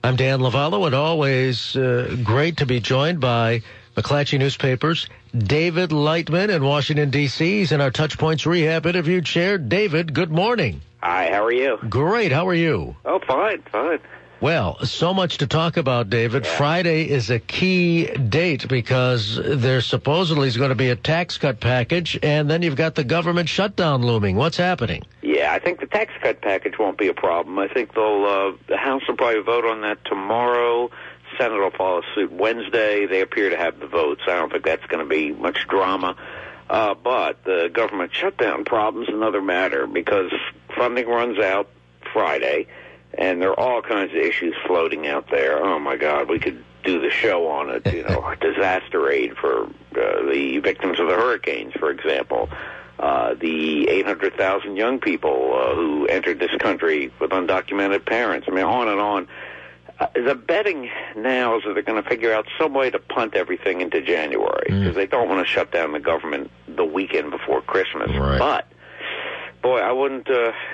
I'm Dan Lavallo, and always great to be joined by McClatchy Newspapers' David Lightman in Washington, D.C. He's in our Touchpoints Rehab interview chair. David, good morning. Hi, how are you? Great, how are you? Oh, fine. Well, so much to talk about, David. Yeah. Friday is a key date because there supposedly is going to be a tax cut package, and then you've got the government shutdown looming. What's happening? Yeah, I think the tax cut package won't be a problem. I think the House will probably vote on that tomorrow. Senate will follow suit Wednesday. They appear to have the votes. I don't think that's going to be much drama. But the government shutdown problem's another matter because funding runs out Friday, and there are all kinds of issues floating out there. Oh, my God, we could do the show on it, disaster aid for the victims of the hurricanes, for example. The 800,000 young people who entered this country with undocumented parents. I mean, on and on. The betting now is that they're going to figure out some way to punt everything into January because they don't want to shut down the government the weekend before Christmas. Right. But, boy, I wouldn't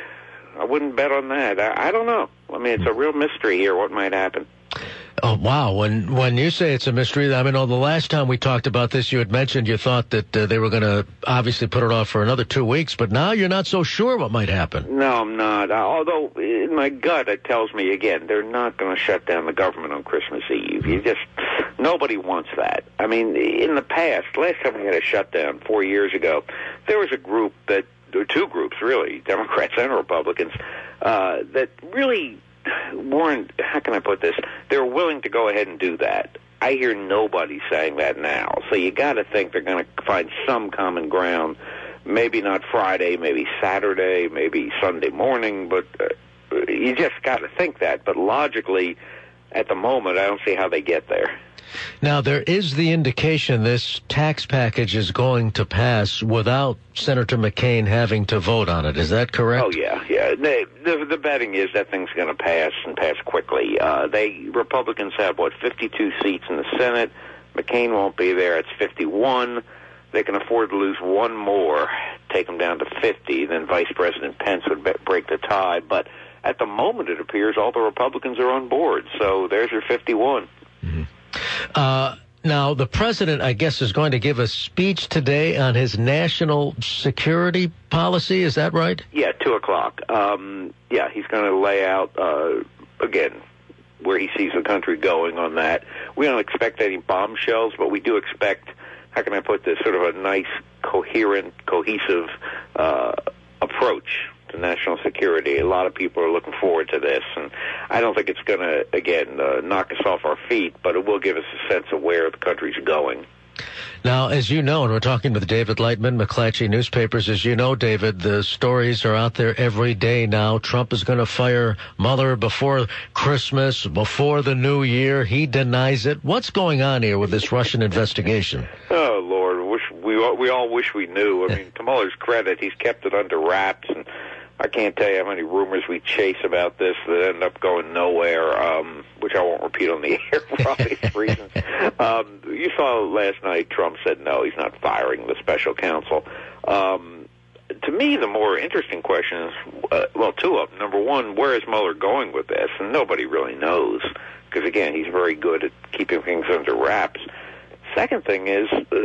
bet on that. I don't know. I mean, it's a real mystery here what might happen. Oh, wow. When you say it's a mystery, I mean, the last time we talked about this, you had mentioned you thought that they were going to obviously put it off for another 2 weeks, but now you're not so sure what might happen. No, I'm not. Although, in my gut, it tells me, again, they're not going to shut down the government on Christmas Eve. Nobody wants that. I mean, in the past, last time we had a shutdown 4 years ago, there was a group there were two groups, really, Democrats and Republicans, that really weren't, how can I put this, they were willing to go ahead and do that. I hear nobody saying that now. So you got to think they're going to find some common ground. Maybe not Friday, maybe Saturday, maybe Sunday morning, but you just got to think that. But logically, at the moment, I don't see how they get there. Now, there is the indication this tax package is going to pass without Senator McCain having to vote on it. Is that correct? Oh, yeah. The betting is that thing's going to pass and pass quickly. Republicans have, 52 seats in the Senate. McCain won't be there. It's 51. They can afford to lose one more, take them down to 50. Then Vice President Pence would break the tie. But at the moment, it appears all the Republicans are on board. So there's your 51. Mm-hmm. Now, the president, I guess, is going to give a speech today on his national security policy. Is that right? Yeah, 2 o'clock. He's going to lay out, again, where he sees the country going on that. We don't expect any bombshells, but we do expect, how can I put this, sort of a nice, coherent, cohesive approach to national security. A lot of people are looking forward to this, and I don't think it's going to, again, knock us off our feet, but it will give us a sense of where the country's going. Now, as you know, and we're talking with David Lightman, McClatchy Newspapers, as you know, David, the stories are out there every day now. Trump is going to fire Mueller before Christmas, before the new year. He denies it. What's going on here with this Russian investigation? Oh, Lord, we all wish we knew. I mean, to Mueller's credit, he's kept it under wraps, and I can't tell you how many rumors we chase about this that end up going nowhere, which I won't repeat on the air for obvious reasons. You saw last night Trump said no, he's not firing the special counsel. To me, the more interesting question is, two of them. Number one, where is Mueller going with this? And nobody really knows because, again, he's very good at keeping things under wraps. Second thing is,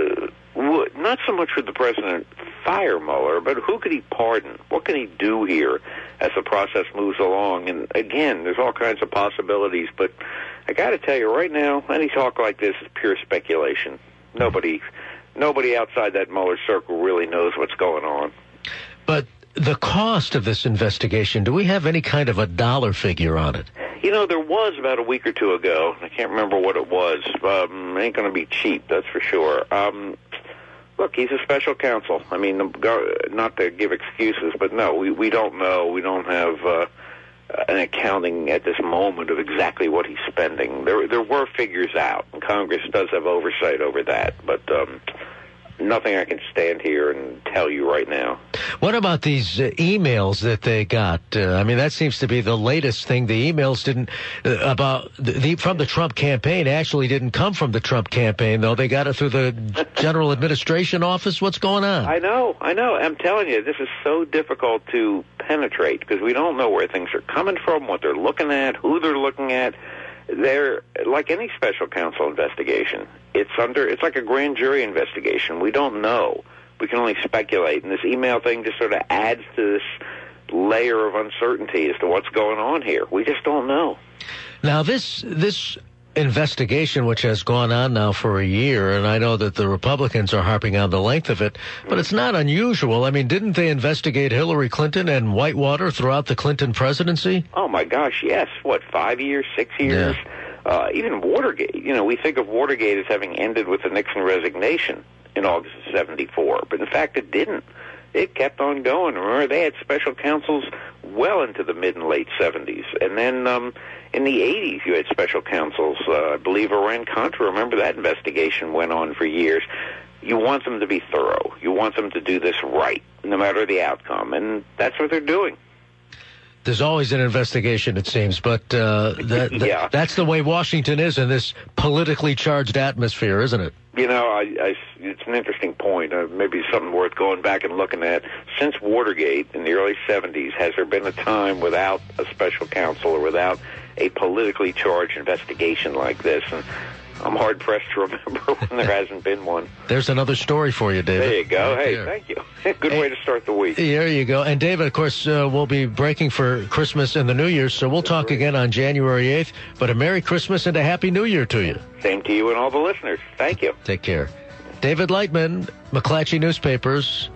not so much would the president fire Mueller, but who could he pardon? What can he do here as the process moves along? And again, there's all kinds of possibilities, but I got to tell you right now, any talk like this is pure speculation. Nobody outside that Mueller circle really knows what's going on. But the cost of this investigation, do we have any kind of a dollar figure on it? There was about a week or two ago. I can't remember what it was. It ain't going to be cheap, that's for sure. Look, he's a special counsel. I mean, not to give excuses, but no, we don't know. We don't have an accounting at this moment of exactly what he's spending. There were figures out, and Congress does have oversight over that, but nothing I can stand here and tell you right now. What about these emails that they got? I mean, that seems to be the latest thing. The emails didn't from the Trump campaign actually didn't come from the Trump campaign, though. They got it through the General Administration Office. What's going on? I know. I'm telling you, this is so difficult to penetrate because we don't know where things are coming from, what they're looking at, who they're looking at. They're like any special counsel investigation. It's like a grand jury investigation. We don't know. We can only speculate. And this email thing just sort of adds to this layer of uncertainty as to what's going on here. We just don't know. Now, this investigation, which has gone on now for a year, and I know that the Republicans are harping on the length of it, but it's not unusual. I mean, didn't they investigate Hillary Clinton and Whitewater throughout the Clinton presidency? Oh, my gosh, yes. What, 5 years, 6 years? Yeah. Even Watergate. You know, we think of Watergate as having ended with the Nixon resignation in August of 74, but in fact it didn't. It kept on going. Remember, they had special counsels well into the mid and late 70s. And then in the 80s, you had special counsels. I believe Iran-Contra, remember that investigation went on for years. You want them to be thorough. You want them to do this right, no matter the outcome. And that's what they're doing. There's always an investigation, it seems, but that's the way Washington is in this politically charged atmosphere, isn't it? You know, it's an interesting point. Maybe something worth going back and looking at. Since Watergate in the early 70s, has there been a time without a special counsel or without a politically charged investigation like this? And I'm hard-pressed to remember when there hasn't been one. There's another story for you, David. There you go. Right hey, there. Thank you. Good way to start the week. There you go. And, David, of course, we'll be breaking for Christmas and the New Year, so we'll talk again on January 8th. But a Merry Christmas and a Happy New Year to you. Same to you and all the listeners. Thank you. Take care. David Lightman, McClatchy Newspapers.